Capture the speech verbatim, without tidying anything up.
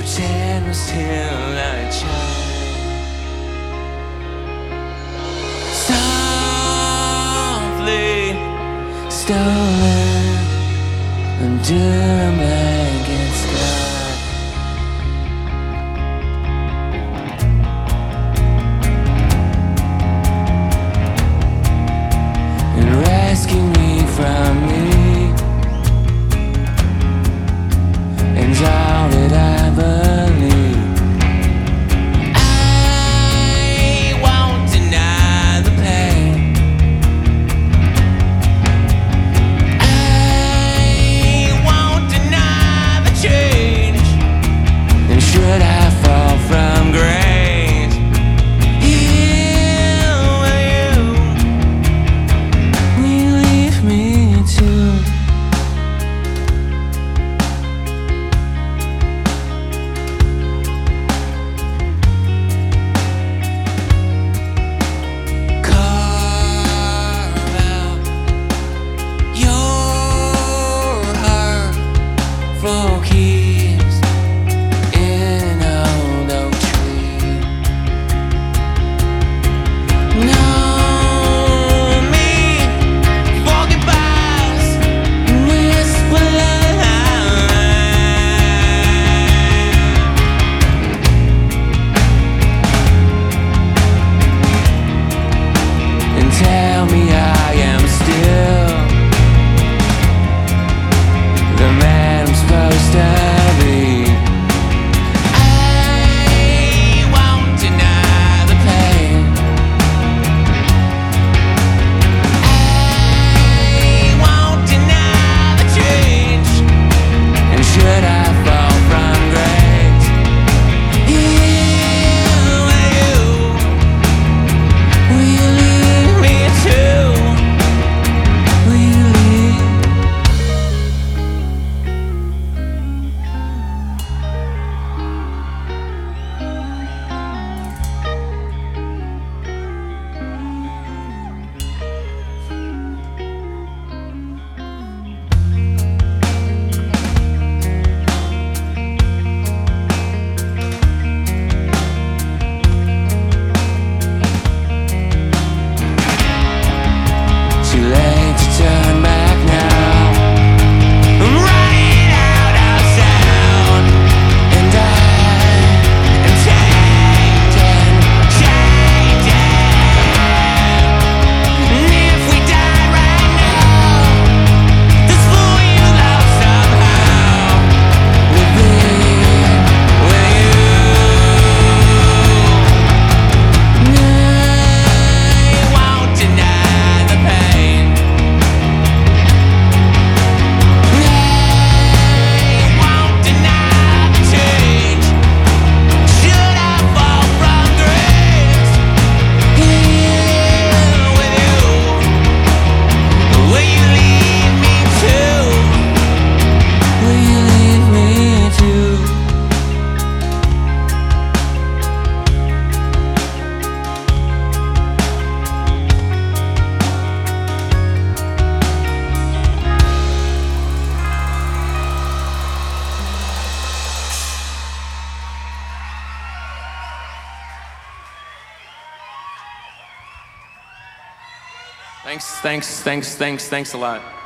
pretend we're still a child. Softly stolen under a blanket sky. And rescue me from me and all that I believe. I won't deny the pain. I won't deny the change. And should I fall from grace, here will you, will you leave me too? For keys in an old oak tree. Know me for goodbyes and whisper and tell me I am still the man I'm supposed to be. I won't deny the pain. I won't deny the change. And should I fall from grace, here will you, will you leave me too? Will you leave? Too late to turn back now. I'm running out of sound, and I am changing, changing. And if we die right now, this fool you love somehow will be with you. And I won't deny the pain. I won't deny the change. Should I fall from grace, here with you, will you leave me too? Will you leave me too? Thanks, thanks, thanks, thanks, thanks a lot.